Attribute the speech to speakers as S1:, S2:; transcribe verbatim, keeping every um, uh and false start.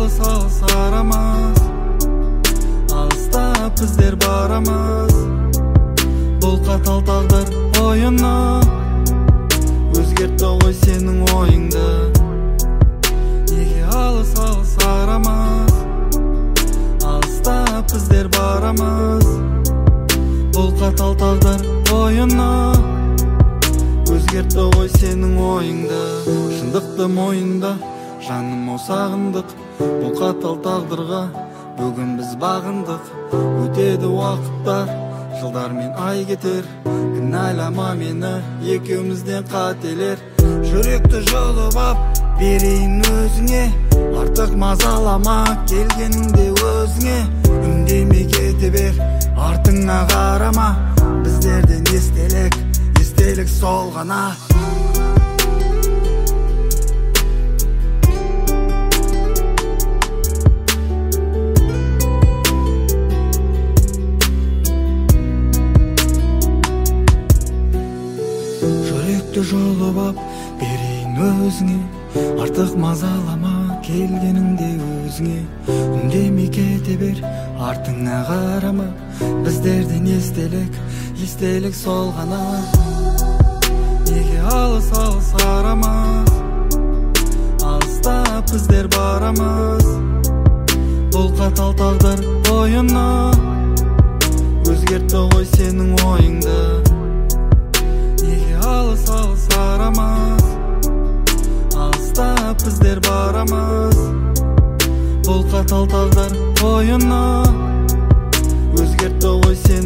S1: алыс алыс арамыз, алыстап біздер барамыз. Бұл қатал тағдыр ойыны өзгертті ғой сенің ойыңды. Неге алыс алыс арамыз, алыстап біздер барамыз. Бұл қатал тағдыр ойыны өзгертті ғой сенің ойыңды. Шындықты мойында жаным ау сағындық, бұл қатал тағдырға бүгін біз бағындық. Өтеді уақыттар, жылдар мен ай кетер, кінәлама мені, екеумізден қателер. Жүректі жұлып ап берейін өзіңе, артық мазалама келгеніңде өзіңе. Үндемей кете бер, артыңа қарама, біздерден естелік, естелік сол ғана. Жүректі жұлып ап берейін өзіңе, артық мазалама келгеніңде өзіңе. Үндемей кете бер, артыңа қарама, біздерден естелік, естелік сол ғана. Неге алыс алыс арамыз, алыстап біздер барамыз. Бұл қатал тағдыр ойыны өзгертті ғой сенің ойыңды. Неге алыс алыс арамыз, алыстап біздер барамыз. Бұл қатал тағдыр ойыны өзгертті ғой сенің